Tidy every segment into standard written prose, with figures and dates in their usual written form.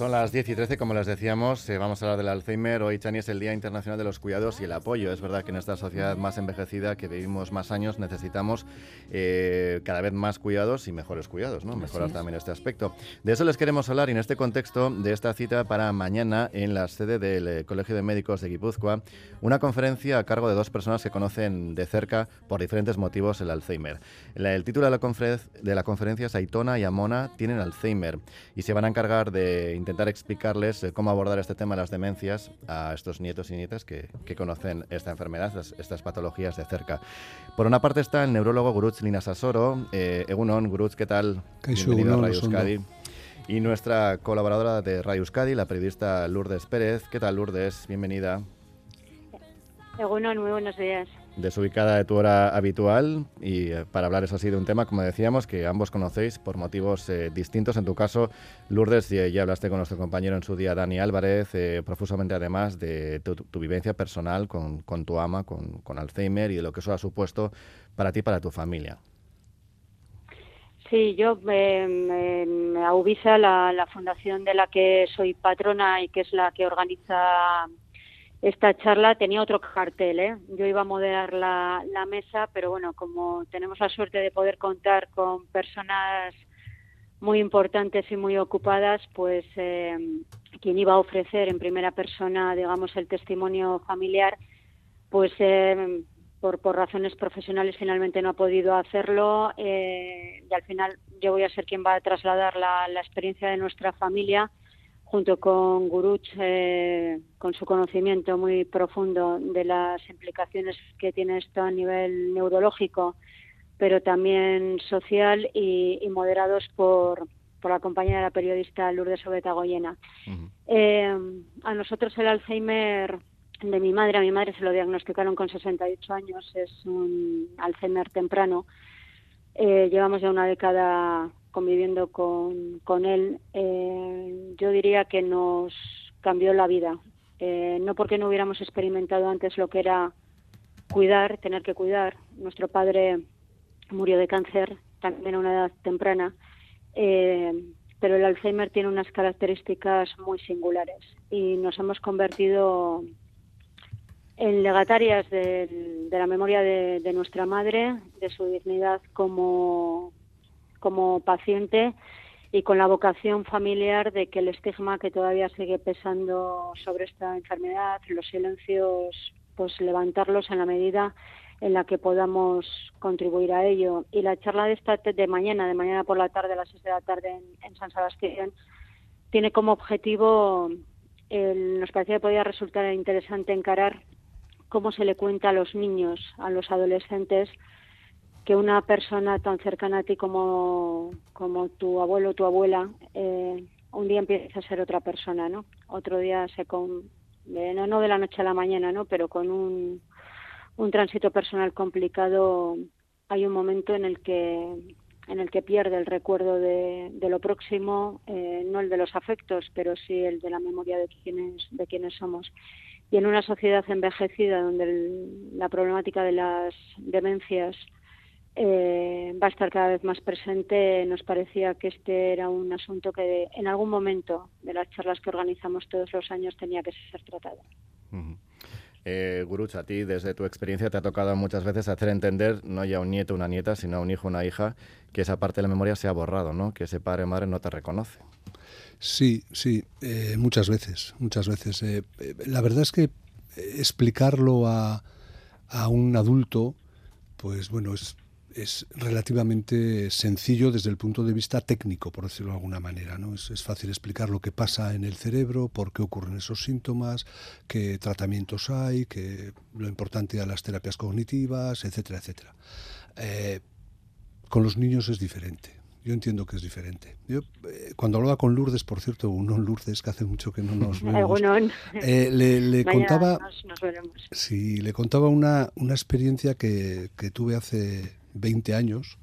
Son las 10 y 13, como les decíamos, vamos a hablar del Alzheimer. Hoy, Chani, es el Día Internacional de los Cuidados y el Apoyo. Es verdad que en esta sociedad más envejecida, que vivimos más años, necesitamos cada vez más cuidados y mejores cuidados, ¿no? Mejorar también este aspecto. De eso les queremos hablar y en este contexto de esta cita para mañana en la sede del Colegio de Médicos de Guipúzcoa, una conferencia a cargo de dos personas que conocen de cerca por diferentes motivos el Alzheimer. El título de la conferencia es Aitona y Amona tienen Alzheimer y se van a encargar de intentar explicarles cómo abordar este tema de las demencias a estos nietos y nietas que conocen esta enfermedad, estas patologías de cerca. Por una parte está el neurólogo Gurutz Linasasoro. Egunon, Gurutz, ¿qué tal? Kaixo, Bienvenido a Radio Egunon, Euskadi. Y nuestra colaboradora de Radio Euskadi, la periodista Lourdes Pérez. ¿Qué tal, Lourdes? Bienvenida. Egunon, muy buenos días. Desubicada de tu hora habitual y para hablar eso así de un tema, como decíamos, que ambos conocéis por motivos distintos. En tu caso, Lourdes, ya hablaste con nuestro compañero en su día, Dani Álvarez, profusamente además de tu vivencia personal con tu ama, con Alzheimer y de lo que eso ha supuesto para ti y para tu familia. Sí, yo, Auvisa, la fundación de la que soy patrona y que es la que organiza esta charla, tenía otro cartel, ¿eh? Yo iba a moderar la mesa, pero bueno, como tenemos la suerte de poder contar con personas muy importantes y muy ocupadas, pues quien iba a ofrecer en primera persona, digamos, el testimonio familiar, pues por razones profesionales finalmente no ha podido hacerlo y al final yo voy a ser quien va a trasladar la experiencia de nuestra familia junto con Gurutz, con su conocimiento muy profundo de las implicaciones que tiene esto a nivel neurológico, pero también social y moderados por la compañía de la periodista Lourdes Obetagoyena. Uh-huh. A nosotros el Alzheimer de mi madre, a mi madre se lo diagnosticaron con 68 años, es un Alzheimer temprano. Llevamos ya una década conviviendo con él. Yo diría que nos cambió la vida, no porque no hubiéramos experimentado antes lo que era tener que cuidar. Nuestro padre murió de cáncer también a una edad temprana, pero el Alzheimer tiene unas características muy singulares y nos hemos convertido en legatarias de la memoria de nuestra madre, de su dignidad como paciente y con la vocación familiar de que el estigma que todavía sigue pesando sobre esta enfermedad, los silencios, pues levantarlos en la medida en la que podamos contribuir a ello. Y la charla de mañana por la tarde, a las 6 de la tarde en San Sebastián, tiene como objetivo, nos parecía que podía resultar interesante encarar cómo se le cuenta a los niños, a los adolescentes, que una persona tan cercana a ti como tu abuelo o tu abuela, un día empieza a ser otra persona, ¿no? Otro día no de la noche a la mañana, ¿no? Pero con un tránsito personal complicado, hay un momento en el que pierde el recuerdo de lo próximo, no el de los afectos, pero sí el de la memoria de quienes somos. Y en una sociedad envejecida donde la problemática de las demencias va a estar cada vez más presente, nos parecía que este era un asunto que en algún momento de las charlas que organizamos todos los años tenía que ser tratado. Uh-huh. Gurutz, a ti desde tu experiencia te ha tocado muchas veces hacer entender, no ya a un nieto o una nieta, sino a un hijo o una hija, que esa parte de la memoria se ha borrado, ¿no? Que ese padre o madre no te reconoce. Sí, muchas veces. La verdad es que explicarlo a un adulto, pues bueno, es relativamente sencillo desde el punto de vista técnico, por decirlo de alguna manera, ¿no? Es fácil explicar lo que pasa en el cerebro, por qué ocurren esos síntomas, qué tratamientos hay, lo importante de las terapias cognitivas, etcétera, etcétera. Con los niños es diferente. Yo entiendo que es diferente. Yo, cuando hablaba con Lourdes, por cierto, Lourdes, que hace mucho que no nos vemos, le contaba, nos veremos. Sí, le contaba una experiencia que tuve hace 20 años,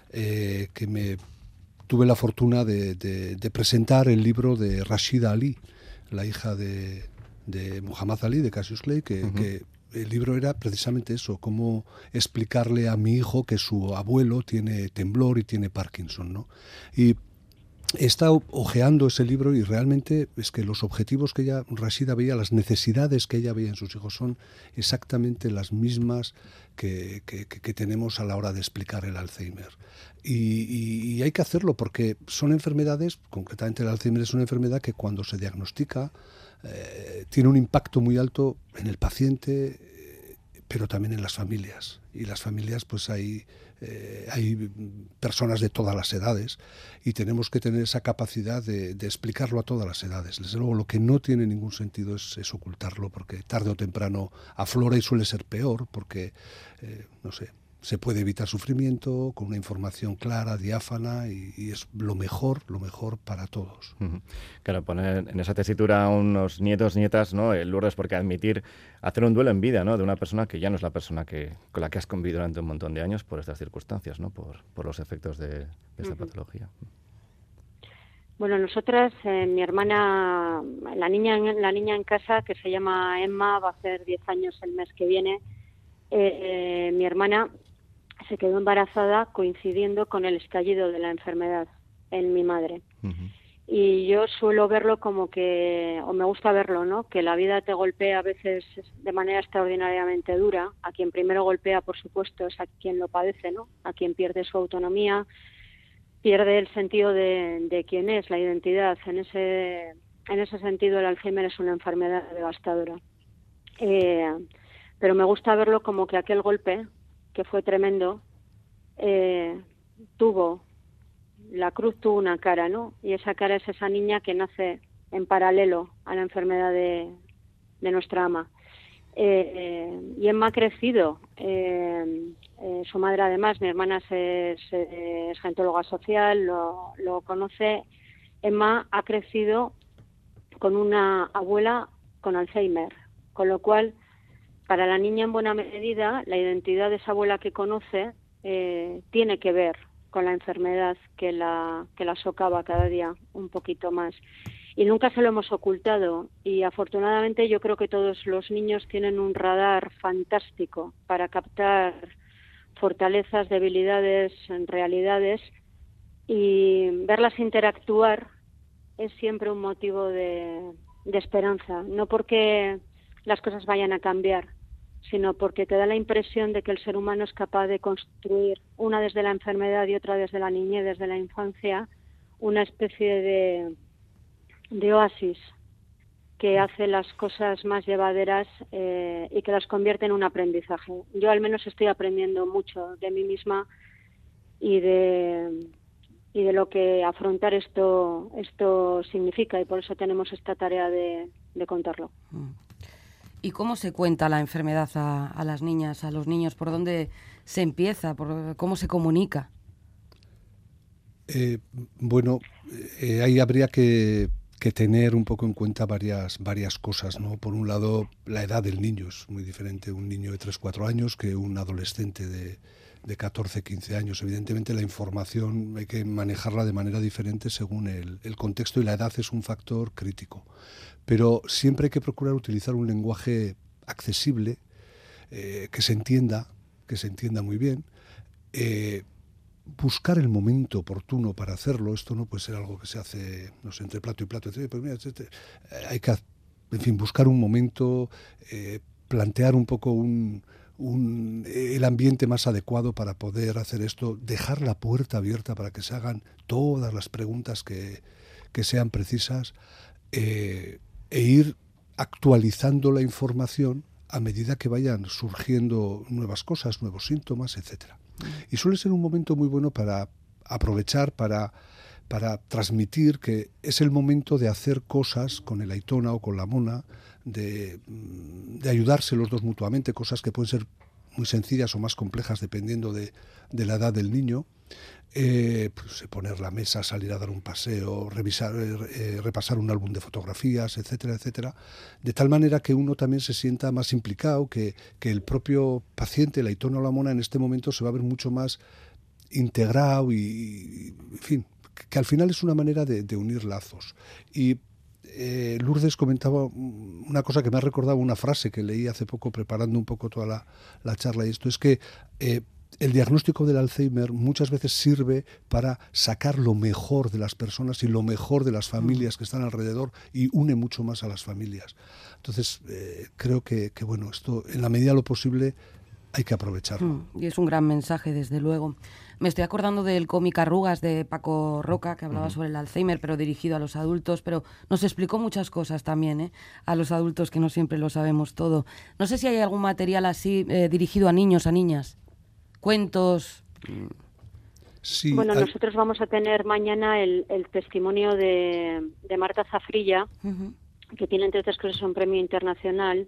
que tuve la fortuna de presentar el libro de Rashida Ali, la hija de Muhammad Ali, de Cassius Clay, que el libro era precisamente eso, cómo explicarle a mi hijo que su abuelo tiene temblor y tiene Parkinson, ¿no? Y he estado hojeando ese libro y realmente es que los objetivos que Rashida veía, las necesidades que ella veía en sus hijos son exactamente las mismas que tenemos a la hora de explicar el Alzheimer. Y hay que hacerlo porque son enfermedades, concretamente el Alzheimer es una enfermedad que cuando se diagnostica tiene un impacto muy alto en el paciente, pero también en las familias. Y las familias, pues hay personas de todas las edades y tenemos que tener esa capacidad de explicarlo a todas las edades. Desde luego, lo que no tiene ningún sentido es ocultarlo, porque tarde o temprano aflora y suele ser peor, porque, no sé, se puede evitar sufrimiento con una información clara, diáfana y es lo mejor para todos. Claro, poner en esa tesitura a unos nietos, nietas, ¿no? Lourdes, porque hacer un duelo en vida, ¿no? De una persona que ya no es la persona con la que has convivido durante un montón de años por estas circunstancias, ¿no? Por los efectos de esta patología. Bueno, nosotras, mi hermana, la niña en casa, que se llama Emma, va a hacer 10 años el mes que viene. Mi hermana se quedó embarazada coincidiendo con el estallido de la enfermedad en mi madre. Y yo suelo verlo como que, o me gusta verlo, ¿no? Que la vida te golpea a veces de manera extraordinariamente dura. A quien primero golpea, por supuesto, es a quien lo padece, ¿no? A quien pierde su autonomía, pierde el sentido de quién es, la identidad. En ese sentido, el Alzheimer es una enfermedad devastadora. Pero me gusta verlo como que aquel golpe, que fue tremendo, la cruz tuvo una cara, ¿no? Y esa cara es esa niña que nace en paralelo a la enfermedad de nuestra ama. Y Emma ha crecido, su madre además, mi hermana es gentóloga social, lo conoce. Emma ha crecido con una abuela con Alzheimer, con lo cual para la niña en buena medida la identidad de esa abuela que conoce tiene que ver con la enfermedad que la socava cada día un poquito más. Y nunca se lo hemos ocultado y afortunadamente yo creo que todos los niños tienen un radar fantástico para captar fortalezas, debilidades, realidades, y verlas interactuar es siempre un motivo de esperanza, no porque las cosas vayan a cambiar, sino porque te da la impresión de que el ser humano es capaz de construir, una desde la enfermedad y otra desde la niñez, desde la infancia, una especie de oasis que hace las cosas más llevaderas y que las convierte en un aprendizaje. Yo al menos estoy aprendiendo mucho de mí misma y de lo que afrontar esto significa, y por eso tenemos esta tarea de contarlo. ¿Y cómo se cuenta la enfermedad a las niñas, a los niños? ¿Por dónde se empieza? ¿Cómo se comunica? Ahí habría que tener un poco en cuenta varias cosas, ¿no? Por un lado, la edad del niño es muy diferente, un niño de 3-4 años que un adolescente de 14-15 años. Evidentemente la información hay que manejarla de manera diferente según el contexto, y la edad es un factor crítico. Pero siempre hay que procurar utilizar un lenguaje accesible, que se entienda muy bien, buscar el momento oportuno para hacerlo. Esto no puede ser algo que se hace, no sé, entre plato y plato. Pues mira, hay que, en fin, buscar un momento, plantear un poco el ambiente más adecuado para poder hacer esto, dejar la puerta abierta para que se hagan todas las preguntas que sean precisas, e ir actualizando la información a medida que vayan surgiendo nuevas cosas, nuevos síntomas, etcétera. Y suele ser un momento muy bueno para aprovechar, para transmitir que es el momento de hacer cosas con el Aitona o con la Mona, de ayudarse los dos mutuamente, cosas que pueden ser muy sencillas o más complejas dependiendo de la edad del niño. Poner la mesa, salir a dar un paseo, repasar un álbum de fotografías, etcétera, etcétera, de tal manera que uno también se sienta más implicado, que el propio paciente, la Aitona o la Mona, en este momento se va a ver mucho más integrado y en fin, que al final es una manera de unir lazos. Y Lourdes comentaba una cosa que me ha recordado una frase que leí hace poco preparando un poco toda la charla, y esto es que el diagnóstico del Alzheimer muchas veces sirve para sacar lo mejor de las personas y lo mejor de las familias que están alrededor, y une mucho más a las familias. Entonces, creo que bueno, esto en la medida de lo posible hay que aprovecharlo. Y es un gran mensaje, desde luego. Me estoy acordando del cómic Arrugas de Paco Roca, que hablaba sobre el Alzheimer, pero dirigido a los adultos, pero nos explicó muchas cosas también, a los adultos, que no siempre lo sabemos todo. No sé si hay algún material así dirigido a niños, a niñas. Cuentos. Sí, bueno, nosotros vamos a tener mañana el testimonio de Marta Zafrilla, que tiene, entre otras cosas, un premio internacional.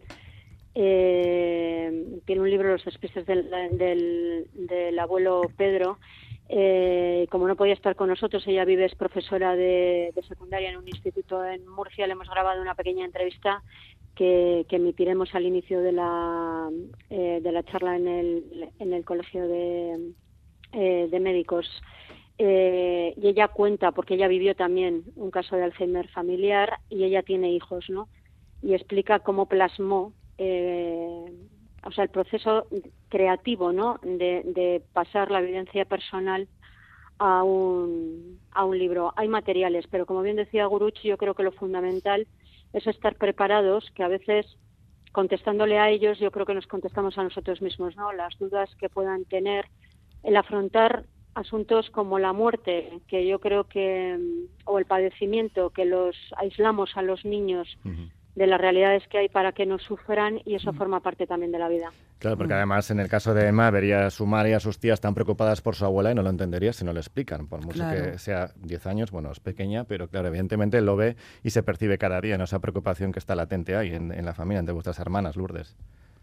Tiene un libro, Los despistes del abuelo Pedro. Como no podía estar con nosotros, ella es profesora de secundaria en un instituto en Murcia. Le hemos grabado una pequeña entrevista que emitiremos al inicio de la charla en el colegio de médicos. Y ella cuenta, porque ella vivió también un caso de Alzheimer familiar y ella tiene hijos, ¿no? Y explica cómo plasmó el proceso creativo, ¿no? de pasar la vivencia personal a un libro. Hay materiales, pero como bien decía Guruch, yo creo que lo fundamental es estar preparados, que a veces, contestándole a ellos, yo creo que nos contestamos a nosotros mismos, ¿no? Las dudas que puedan tener, el afrontar asuntos como la muerte, que yo creo que, o el padecimiento, que los aislamos a los niños de las realidades que hay para que no sufran, y eso forma parte también de la vida. Claro, porque además en el caso de Emma vería a su madre y a sus tías tan preocupadas por su abuela y no lo entendería si no le explican, por mucho que sea 10 años, bueno, es pequeña, pero claro, evidentemente lo ve y se percibe cada día, ¿no? Esa preocupación que está latente ahí en la familia, entre vuestras hermanas, Lourdes.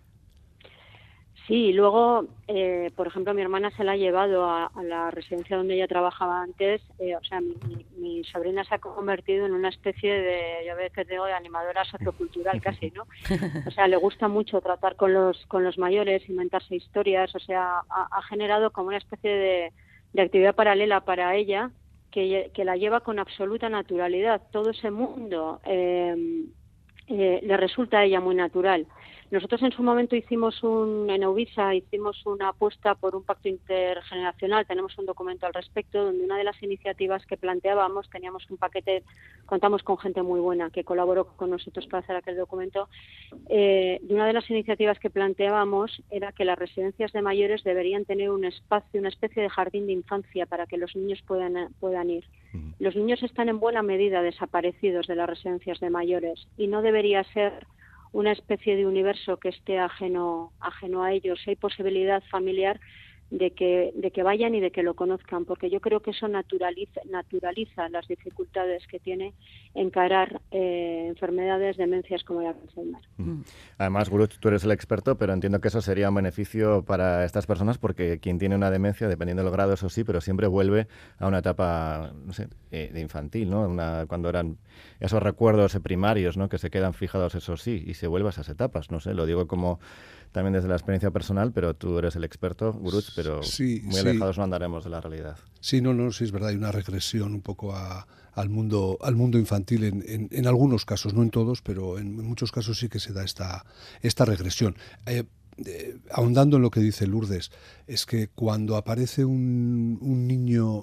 Sí, luego, por ejemplo, mi hermana se la ha llevado a la residencia donde ella trabajaba antes. Mi sobrina se ha convertido en una especie de, yo veo que digo, de animadora sociocultural casi, ¿no? O sea, le gusta mucho tratar con los mayores, inventarse historias. O sea, ha generado como una especie de actividad paralela para ella que la lleva con absoluta naturalidad. Todo ese mundo le resulta a ella muy natural. Nosotros en su momento en Euvisa hicimos una apuesta por un pacto intergeneracional. Tenemos un documento al respecto, donde una de las iniciativas que planteábamos, teníamos un paquete, contamos con gente muy buena que colaboró con nosotros para hacer aquel documento, y una de las iniciativas que planteábamos era que las residencias de mayores deberían tener un espacio, una especie de jardín de infancia para que los niños puedan ir. Los niños están en buena medida desaparecidos de las residencias de mayores, y no debería ser una especie de universo que esté ajeno a ellos. Hay posibilidad familiar de que vayan y de que lo conozcan, porque yo creo que eso naturaliza las dificultades que tiene encarar enfermedades, demencias como el Alzheimer. Además, Guruch, tú eres el experto, pero entiendo que eso sería un beneficio para estas personas, porque quien tiene una demencia, dependiendo del grado, eso sí, pero siempre vuelve a una etapa, no sé, de infantil, ¿no? Cuando eran esos recuerdos primarios, ¿no? Que se quedan fijados, eso sí, y se vuelve a esas etapas, no sé, lo digo como también desde la experiencia personal, pero tú eres el experto, Guruch, pero muy alejados no andaremos de la realidad. Sí, sí, es verdad, hay una regresión un poco al mundo infantil en algunos casos, no en todos, pero en muchos casos sí que se da esta regresión. Ahondando en lo que dice Lourdes, es que cuando aparece un niño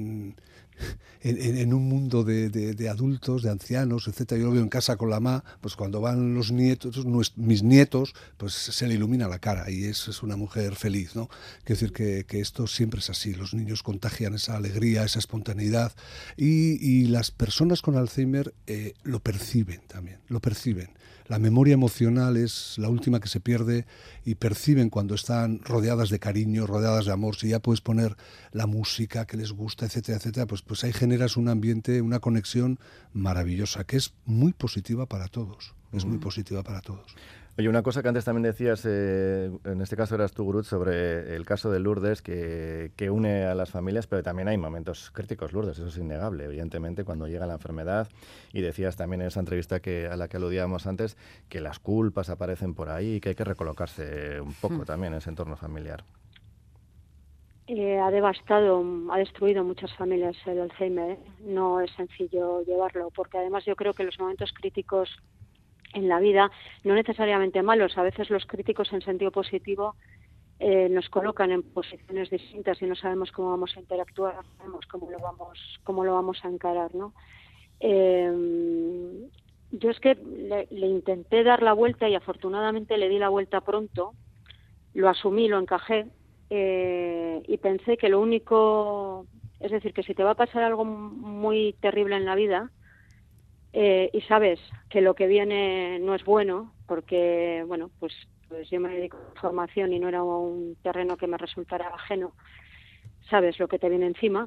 en un mundo de adultos, de ancianos, etcétera. Yo lo veo en casa con la mamá, pues cuando van los nietos, mis nietos, pues se le ilumina la cara y es una mujer feliz, ¿no? Quiero decir que esto siempre es así, los niños contagian esa alegría, esa espontaneidad y las personas con Alzheimer lo perciben también, lo perciben. La memoria emocional es la última que se pierde y perciben cuando están rodeadas de cariño, rodeadas de amor. Si ya puedes poner la música que les gusta, etcétera, etcétera, pues ahí generas un ambiente, una conexión maravillosa, que es muy positiva para todos. Es muy positiva para todos. Oye, una cosa que antes también decías, en este caso eras tú, Guruch, sobre el caso de Lourdes, que une a las familias, pero también hay momentos críticos, Lourdes, eso es innegable, evidentemente, cuando llega la enfermedad. Y decías también en esa entrevista a la que aludíamos antes, que las culpas aparecen por ahí y que hay que recolocarse un poco también en ese entorno familiar. Ha destruido muchas familias el Alzheimer. No es sencillo llevarlo, porque además yo creo que los momentos críticos en la vida, no necesariamente malos, a veces los críticos en sentido positivo nos colocan en posiciones distintas y no sabemos cómo vamos a interactuar, no sabemos cómo lo vamos a encarar, ¿no? Yo es que le intenté dar la vuelta y afortunadamente le di la vuelta pronto, lo asumí, lo encajé y pensé que lo único, es decir, que si te va a pasar algo muy terrible en la vida y sabes que lo que viene no es bueno, porque, bueno, pues yo me dedico a formación y no era un terreno que me resultara ajeno, sabes lo que te viene encima,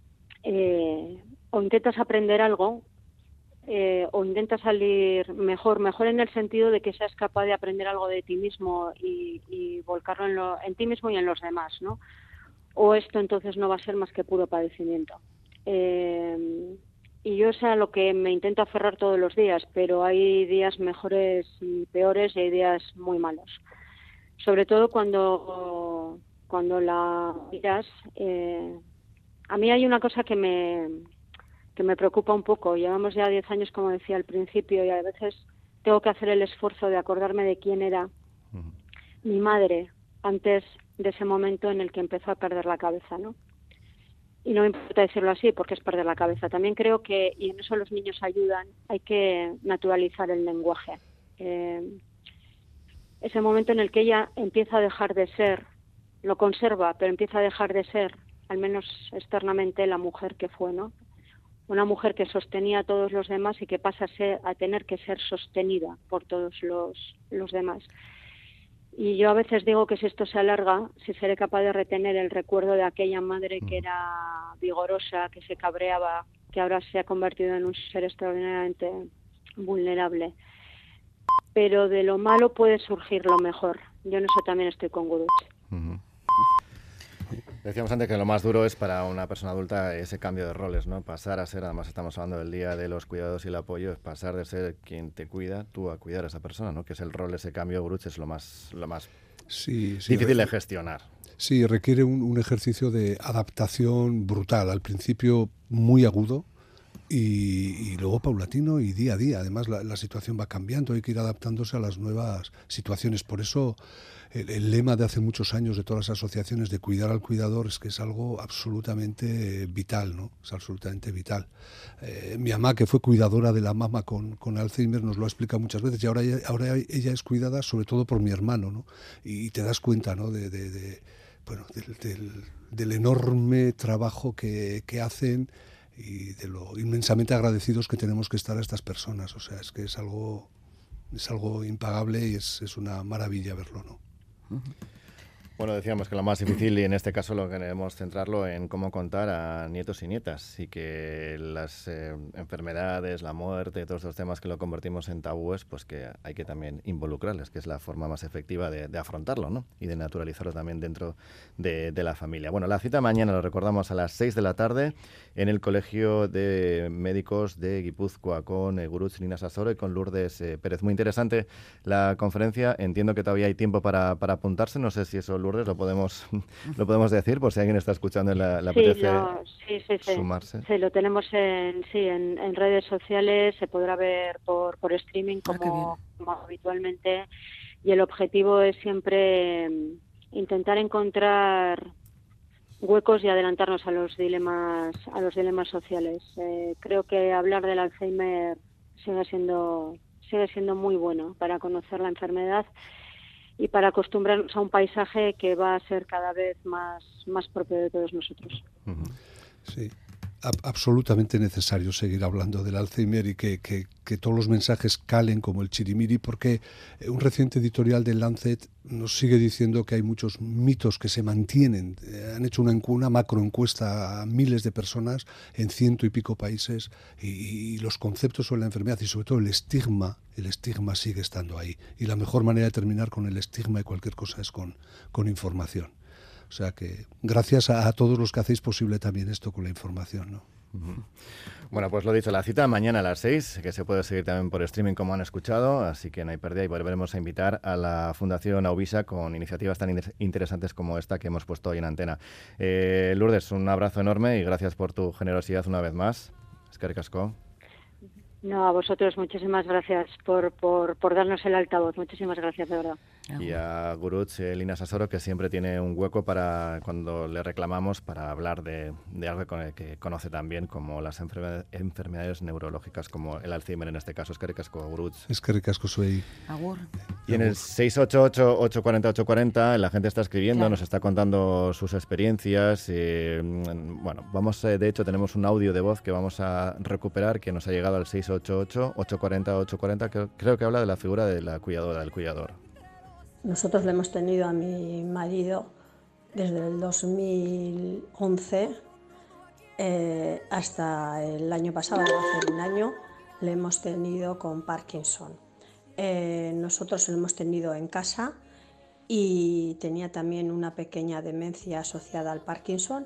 o intentas aprender algo, o intentas salir mejor en el sentido de que seas capaz de aprender algo de ti mismo y volcarlo en ti mismo y en los demás, ¿no? O esto entonces no va a ser más que puro padecimiento. Y yo es a lo que me intento aferrar todos los días, pero hay días mejores y peores y hay días muy malos. Sobre todo cuando la miras. A mí hay una cosa que me preocupa un poco. Llevamos ya 10 años, como decía al principio, y a veces tengo que hacer el esfuerzo de acordarme de quién era mi madre antes de ese momento en el que empezó a perder la cabeza, ¿no? Y no me importa decirlo así porque es perder la cabeza. También creo que, y en eso los niños ayudan, hay que naturalizar el lenguaje. Ese momento en el que ella empieza a dejar de ser, lo conserva, pero empieza a dejar de ser, al menos externamente, la mujer que fue, ¿no? Una mujer que sostenía a todos los demás y que pasa a tener que ser sostenida por todos los demás. Y yo a veces digo que si esto se alarga, si seré capaz de retener el recuerdo de aquella madre que era vigorosa, que se cabreaba, que ahora se ha convertido en un ser extraordinariamente vulnerable. Pero de lo malo puede surgir lo mejor. Yo en eso también estoy con Gurucci. Decíamos antes que lo más duro es para una persona adulta ese cambio de roles, ¿no? Pasar a ser, además estamos hablando del día de los cuidados y el apoyo, es pasar de ser quien te cuida, tú a cuidar a esa persona, ¿no? Que es el rol, ese cambio, Gurucci, es lo más difícil de gestionar. Sí, requiere un ejercicio de adaptación brutal. Al principio muy agudo y luego paulatino y día a día. Además la situación va cambiando, hay que ir adaptándose a las nuevas situaciones. Por eso el lema de hace muchos años de todas las asociaciones de cuidar al cuidador es que es algo absolutamente vital, ¿no? Es absolutamente vital. Mi mamá, que fue cuidadora de la mama con Alzheimer, nos lo ha explicado muchas veces y ahora ella es cuidada sobre todo por mi hermano, ¿no? Y te das cuenta, ¿no? del enorme trabajo que hacen y de lo inmensamente agradecidos que tenemos que estar a estas personas. O sea, es que es algo impagable y es una maravilla verlo, ¿no? Bueno, decíamos que lo más difícil, y en este caso lo queremos centrarlo en cómo contar a nietos y nietas, y que las enfermedades, la muerte, todos estos temas que lo convertimos en tabúes, pues que hay que también involucrarles, que es la forma más efectiva de afrontarlo, ¿no? Y de naturalizarlo también dentro de la familia. Bueno, la cita mañana, lo recordamos, a las 6 de la tarde en el Colegio de Médicos de Guipúzcoa con Gurucci Nina Sasoro y con Lourdes Pérez. Muy interesante la conferencia. Entiendo que todavía hay tiempo para apuntarse. No sé si eso, Lourdes, lo podemos decir, por si alguien está escuchando y le apetece sumarse. Sí, lo tenemos en redes sociales, se podrá ver por streaming como habitualmente, y el objetivo es siempre intentar encontrar huecos y adelantarnos a los dilemas sociales. Creo que hablar del Alzheimer sigue siendo muy bueno para conocer la enfermedad y para acostumbrarnos a un paisaje que va a ser cada vez más propio de todos nosotros. Sí, absolutamente necesario seguir hablando del Alzheimer y que todos los mensajes calen como el chirimiri, porque un reciente editorial del Lancet nos sigue diciendo que hay muchos mitos que se mantienen. Han hecho una macroencuesta a miles de personas en 100 y pico países y los conceptos sobre la enfermedad y sobre todo el estigma sigue estando ahí. Y la mejor manera de terminar con el estigma de cualquier cosa es con información. O sea que gracias a todos los que hacéis posible también esto con la información, ¿no? Bueno, pues lo dicho, la cita mañana a las 6, que se puede seguir también por streaming como han escuchado, así que no hay pérdida y volveremos a invitar a la Fundación Auvisa con iniciativas tan interesantes como esta que hemos puesto hoy en antena. Lourdes, un abrazo enorme y gracias por tu generosidad una vez más. Eskerrik asko. No, a vosotros muchísimas gracias por darnos el altavoz. Muchísimas gracias, de verdad. Y a Guruch, Lina Sasoro, que siempre tiene un hueco para cuando le reclamamos para hablar de algo que conoce también, como las enfermedades neurológicas, como el Alzheimer en este caso. Eskerrik asko, Guruch. Eskerrik asko zuei. Agur. Y en el 688-840-840 la gente está escribiendo, nos está contando sus experiencias. Bueno, de hecho tenemos un audio de voz que vamos a recuperar que nos ha llegado al 688-840-840, que creo que habla de la figura de la cuidadora, del cuidador. Nosotros le hemos tenido a mi marido desde el 2011 hasta el año pasado, hace un año, le hemos tenido con Parkinson. Nosotros lo hemos tenido en casa y tenía también una pequeña demencia asociada al Parkinson.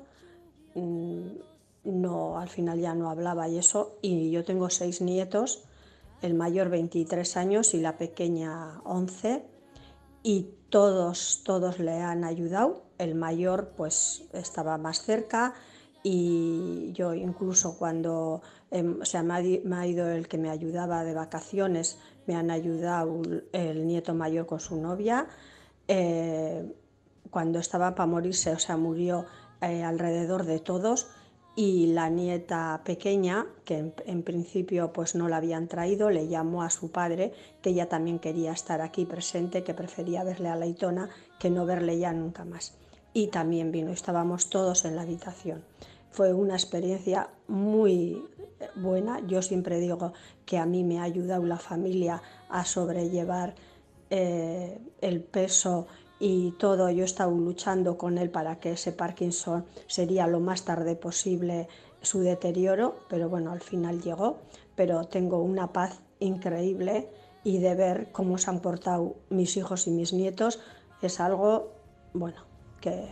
No, al final ya no hablaba y eso, y yo tengo 6 nietos, el mayor 23 años y la pequeña 11, y todos le han ayudado. El mayor pues estaba más cerca y yo incluso cuando me ha ido el que me ayudaba de vacaciones, me han ayudado el nieto mayor con su novia. Cuando estaba para morirse, murió alrededor de todos. Y la nieta pequeña, que en principio pues no la habían traído, le llamó a su padre, que ella también quería estar aquí presente, que prefería verle a la Aitona que no verle ya nunca más. Y también vino, estábamos todos en la habitación. Fue una experiencia muy buena. Yo siempre digo que a mí me ha ayudado la familia a sobrellevar el peso y todo. Yo he estado luchando con él para que ese Parkinson sería lo más tarde posible su deterioro, pero bueno, al final llegó. Pero tengo una paz increíble y de ver cómo se han portado mis hijos y mis nietos es algo, bueno, que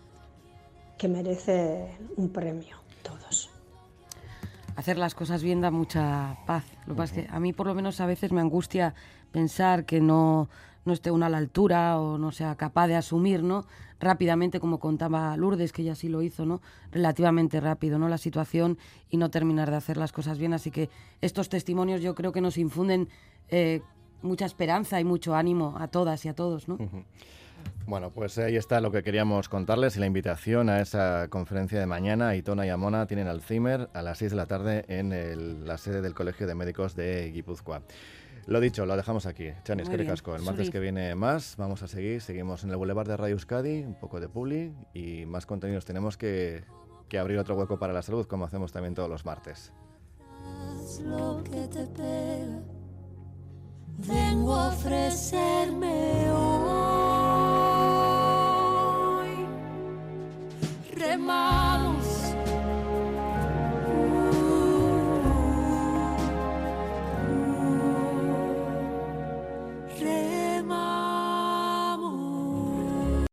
merece un premio, todos. Hacer las cosas bien da mucha paz. Lo que pasa es que a mí por lo menos a veces me angustia pensar que no esté uno a la altura o no sea capaz de asumir, ¿no?, rápidamente, como contaba Lourdes, que ella sí lo hizo, ¿no?, relativamente rápido, ¿no?, la situación, y no terminar de hacer las cosas bien. Así que estos testimonios yo creo que nos infunden mucha esperanza y mucho ánimo a todas y a todos, ¿no? Bueno, pues ahí está lo que queríamos contarles y la invitación a esa conferencia de mañana. Aitona y Amona tienen Alzheimer a las 6 de la tarde en la sede del Colegio de Médicos de Guipúzcoa. Lo dicho, lo dejamos aquí. Chani, eskerrik asko. El martes que viene más, vamos a seguimos en el Boulevard de Radio Euskadi, un poco de publi y más contenidos. Tenemos que abrir otro hueco para la salud, como hacemos también todos los martes. Lo que te pega, vengo a ofrecer